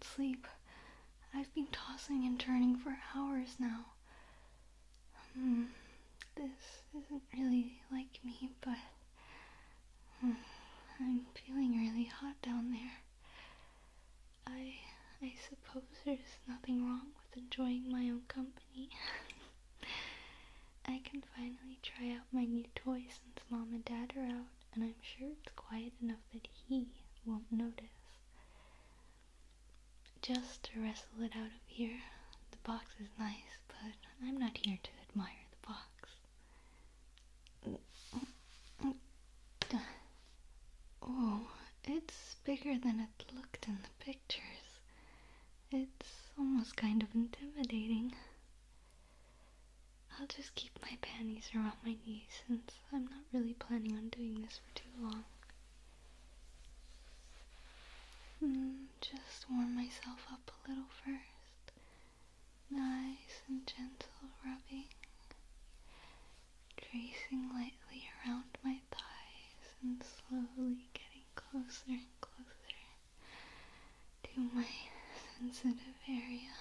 can't sleep. I've been tossing and turning for hours now. This isn't really like me, but I'm feeling really hot down there. I suppose there's nothing wrong with enjoying my own company. I can finally try out my new toy since Mom and Dad are out, and I'm sure it's quiet enough that he won't notice. Just to wrestle it out of here. The box is nice, but I'm not here to admire the box. Oh, it's bigger than it looked in the pictures. It's almost kind of intimidating. I'll just keep my panties around my knees since I'm not really planning on doing this for too long. Just warm myself up a little first. Nice and gentle rubbing. Tracing lightly around my thighs and slowly getting closer and closer to my sensitive area.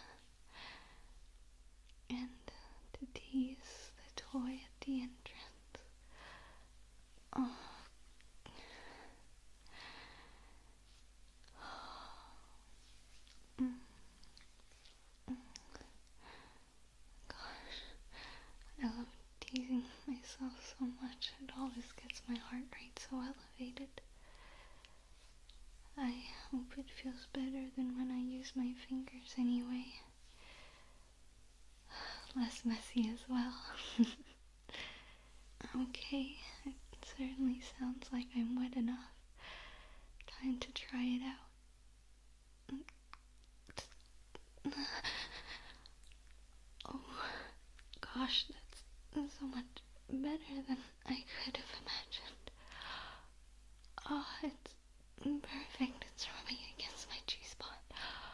And to tease the toy at the entrance. Oh. Gosh, I love teasing myself so much. It always gets my heart rate so elevated. I hope it feels better than when I use my fingers anyway. Less messy as well. Okay, it certainly sounds like I'm wet enough. Time to try it out. Oh, gosh, that's so much better than I could have imagined. Oh, it's perfect. It's rubbing against my G-spot.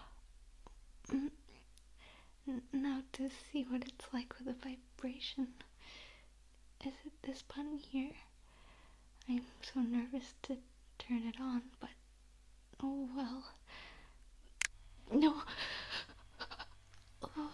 Now to see what it's like with a vibration. Is it this button here? I'm so nervous to turn it on, but oh well. No. Oh.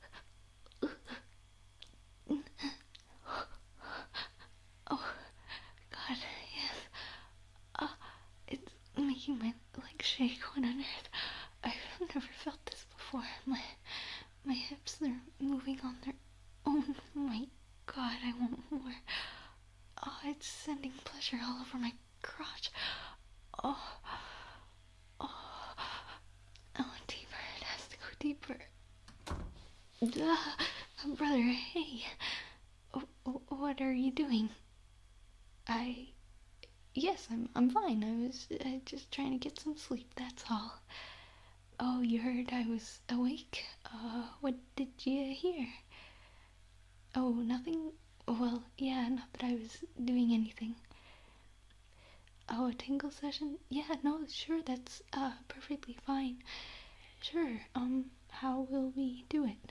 Oh, God, yes. It's making my legs shake. What on earth? I've never felt this before. My hips, they're moving on their own. Oh my God, I want more. Oh, it's sending pleasure all over my crotch. Oh, deeper. It has to go deeper. Brother, hey. What are you doing? Yes, I'm fine. I was just trying to get some sleep, that's all. Oh, you heard I was awake? What did you hear? Oh, nothing? Well, yeah, not that I was doing anything. Oh, a tingle session? Yeah, no, sure, that's, perfectly fine. Sure, how will we do it?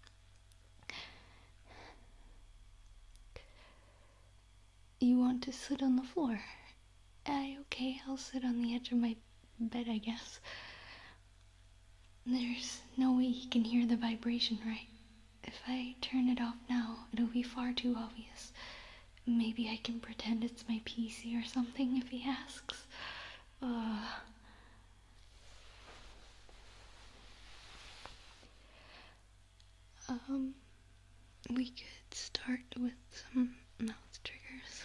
You want to sit on the floor? Okay, I'll sit on the edge of my bed, I guess. There's no way he can hear the vibration, right? If I turn it off now, it'll be far too obvious. Maybe I can pretend it's my PC or something if he asks. We could start with some mouth triggers.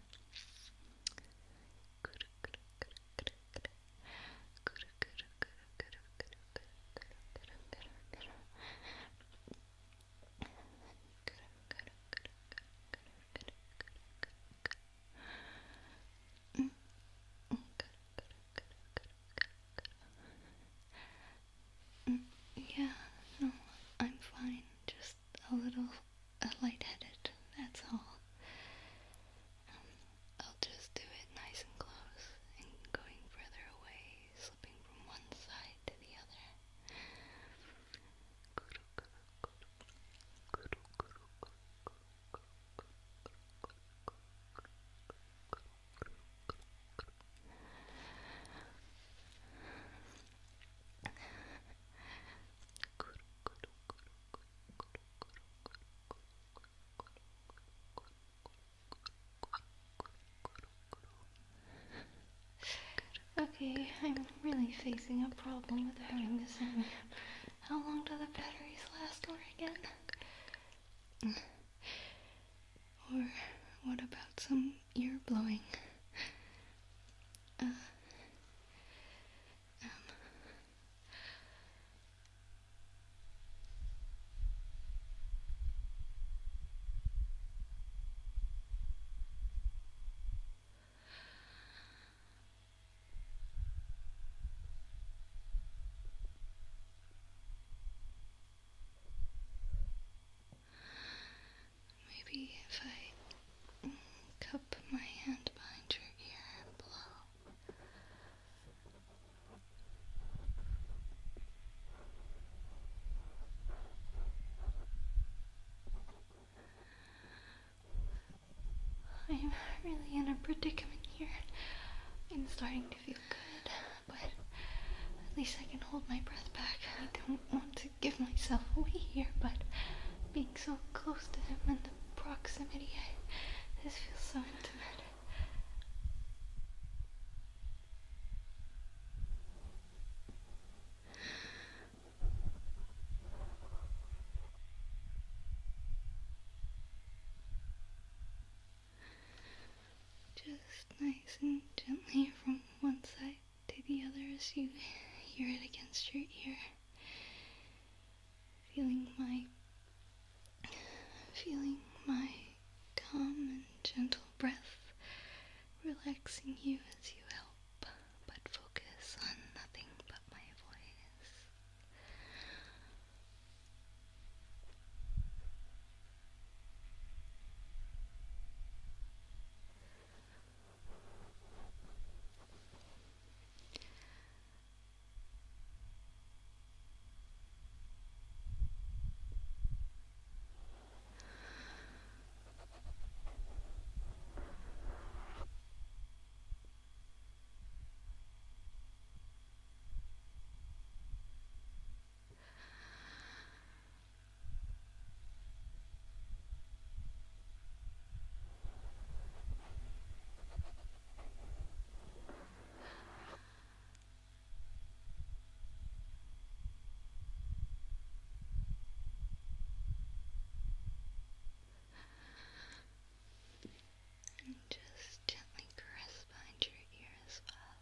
Yeah, no, I'm fine. Just a little lightheaded, that's all. I'm really facing a problem with having this in me. How long do the batteries last for again? Or what about some ear blowing? Maybe if I cup my hand behind your ear and blow. I'm really in a predicament here. I'm starting to feel good, but at least I can hold my breath back. I don't want to give myself away here, but being so close to him and the proximity, this feels so intimate. Just nice and gently from one side to the other as you hear it against your ear. Feeling my calm and gentle breath relaxing you as you help but focus on nothing but my voice. And just gently caress behind your ear as well.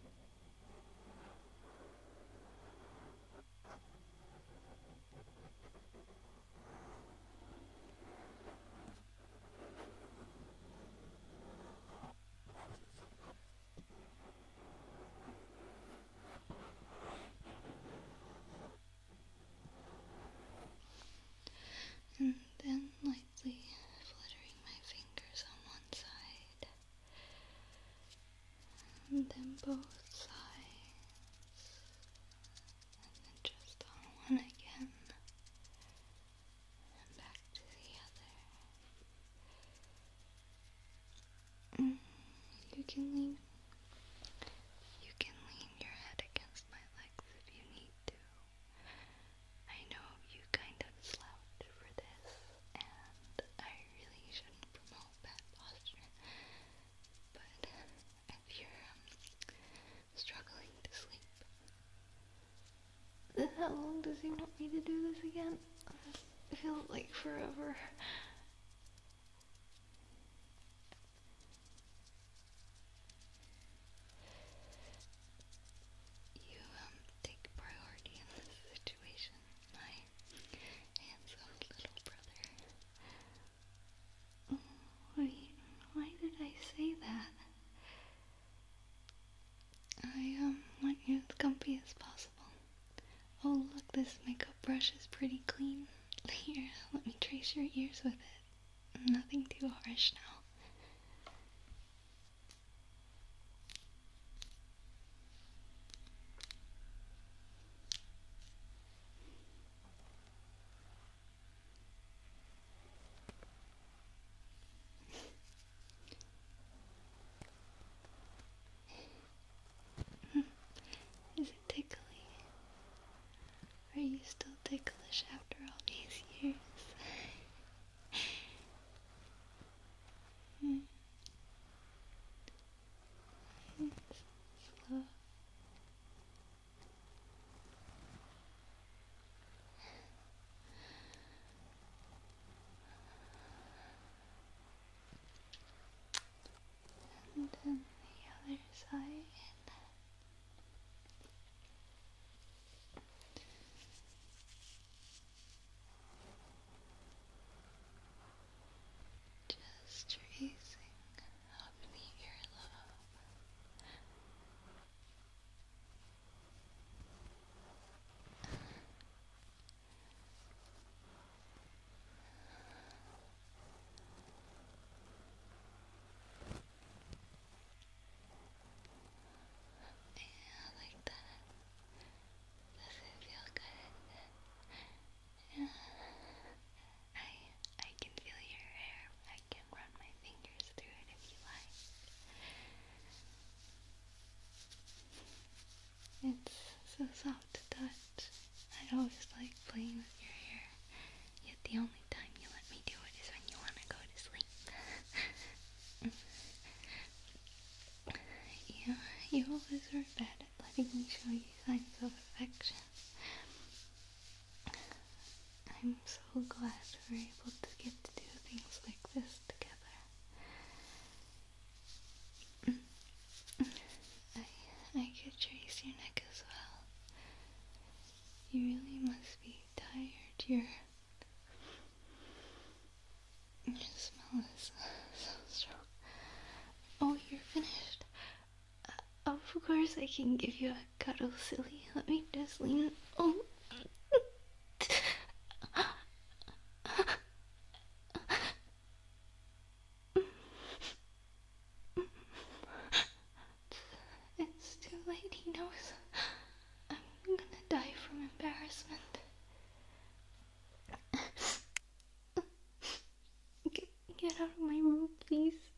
And then lightly fluttering my fingers on one side, and then both sides, and then just on one again, and back to the other. You can lean your head against my legs if you need to. I know you kind of slouch for this, and I really shouldn't promote bad posture, but if you're struggling to sleep. How long does he want me to do this again? It feels like forever. You take priority in this situation, my handsome little brother. Why did I say that? I want you as comfy as possible. Oh look, this makeup brush is pretty clean. Here, let me trace your ears with it. Nothing too harsh now. Is it tickly? Are you still ticklish after all these years? Slow. always like playing with your hair, yet the only time you let me do it is when you want to go to sleep. You always were bad at letting me show you signs of affection. I'm so glad we're able to get to do things like this together. I could trace your neck as well. You really must be tired. Your smell is so strong. Oh, you're finished. Of course I can give you a cuddle, silly. Let me just lean. Oh. It's too late, he knows. I'm gonna die from embarrassment. Get out of my room, please.